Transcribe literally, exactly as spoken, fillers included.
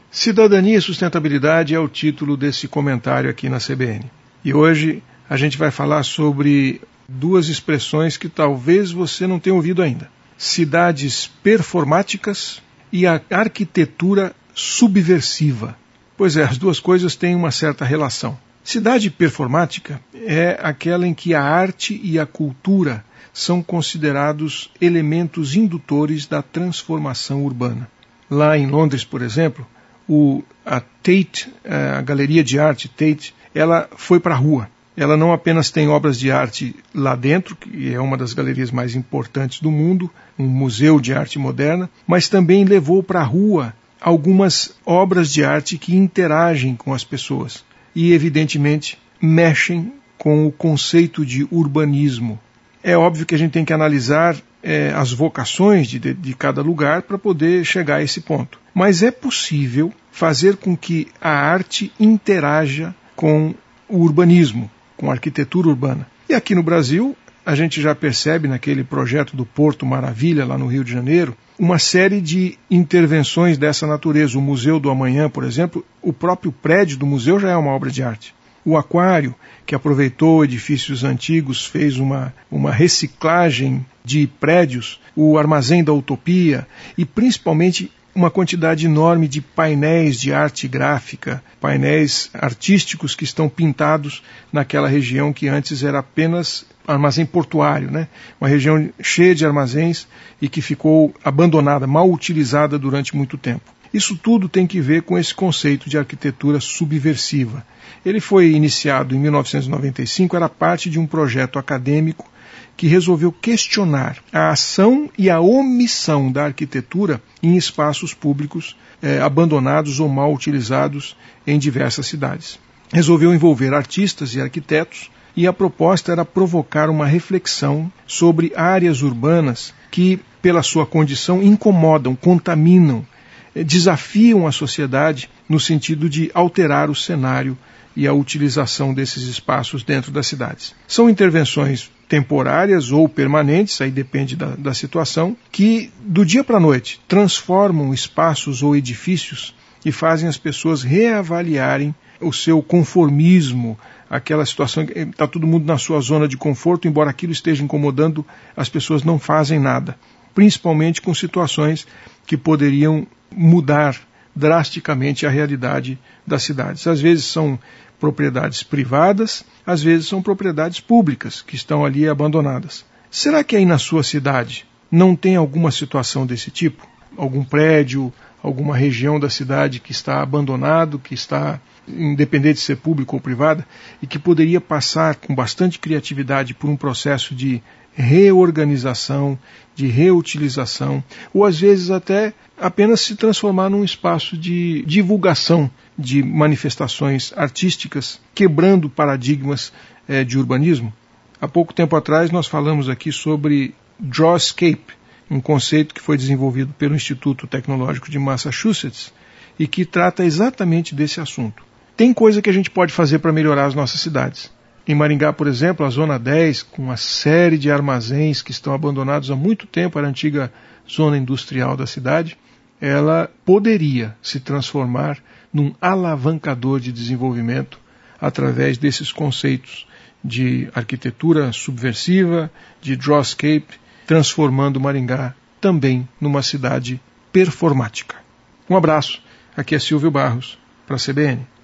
Cidadania e Sustentabilidade é o título desse comentário aqui na C B N. E hoje a gente vai falar sobre duas expressões que talvez você não tenha ouvido ainda. Cidades performáticas e a arquitetura subversiva. Pois é, as duas coisas têm uma certa relação. Cidade performática é aquela em que a arte e a cultura são considerados elementos indutores da transformação urbana. Lá em Londres, por exemplo, o, a Tate, a Galeria de Arte Tate, ela foi para a rua. Ela não apenas tem obras de arte lá dentro, que é uma das galerias mais importantes do mundo, um museu de arte moderna, mas também levou para a rua algumas obras de arte que interagem com as pessoas e, evidentemente, mexem com o conceito de urbanismo. É óbvio que a gente tem que analisar é, as vocações de, de, de cada lugar para poder chegar a esse ponto. Mas é possível fazer com que a arte interaja com o urbanismo, com a arquitetura urbana. E aqui no Brasil, a gente já percebe naquele projeto do Porto Maravilha, lá no Rio de Janeiro, uma série de intervenções dessa natureza. O Museu do Amanhã, por exemplo, o próprio prédio do museu já é uma obra de arte. O Aquário, que aproveitou edifícios antigos, fez uma, uma reciclagem de prédios, o Armazém da Utopia e principalmente uma quantidade enorme de painéis de arte gráfica, painéis artísticos que estão pintados naquela região que antes era apenas armazém portuário, né? Uma região cheia de armazéns e que ficou abandonada, mal utilizada durante muito tempo. Isso tudo tem que ver com esse conceito de arquitetura subversiva. Ele foi iniciado em mil novecentos e noventa e cinco, era parte de um projeto acadêmico que resolveu questionar a ação e a omissão da arquitetura em espaços públicos eh, abandonados ou mal utilizados em diversas cidades. Resolveu envolver artistas e arquitetos e a proposta era provocar uma reflexão sobre áreas urbanas que, pela sua condição, incomodam, contaminam, eh, desafiam a sociedade no sentido de alterar o cenário e a utilização desses espaços dentro das cidades. São intervenções temporárias ou permanentes, aí depende da, da situação, que do dia para a noite transformam espaços ou edifícios e fazem as pessoas reavaliarem o seu conformismo, aquela situação que está todo mundo na sua zona de conforto, embora aquilo esteja incomodando, as pessoas não fazem nada, principalmente com situações que poderiam mudar drasticamente a realidade das cidades. Às vezes são propriedades privadas, às vezes são propriedades públicas que estão ali abandonadas. Será que aí na sua cidade não tem alguma situação desse tipo? Algum prédio, alguma região da cidade que está abandonado, que está independente de ser público ou privada, e que poderia passar com bastante criatividade por um processo de reorganização, de reutilização, ou às vezes até apenas se transformar num espaço de divulgação de manifestações artísticas, quebrando paradigmas eh, de urbanismo. Há pouco tempo atrás nós falamos aqui sobre Drawscape, um conceito que foi desenvolvido pelo Instituto Tecnológico de Massachusetts e que trata exatamente desse assunto. Tem coisa que a gente pode fazer para melhorar as nossas cidades. Em Maringá, por exemplo, a Zona dez, com uma série de armazéns que estão abandonados há muito tempo, era a antiga zona industrial da cidade, ela poderia se transformar num alavancador de desenvolvimento através desses conceitos de arquitetura subversiva, de Drawscape, transformando Maringá também numa cidade performática. Um abraço, aqui é Silvio Barros, para a C B N.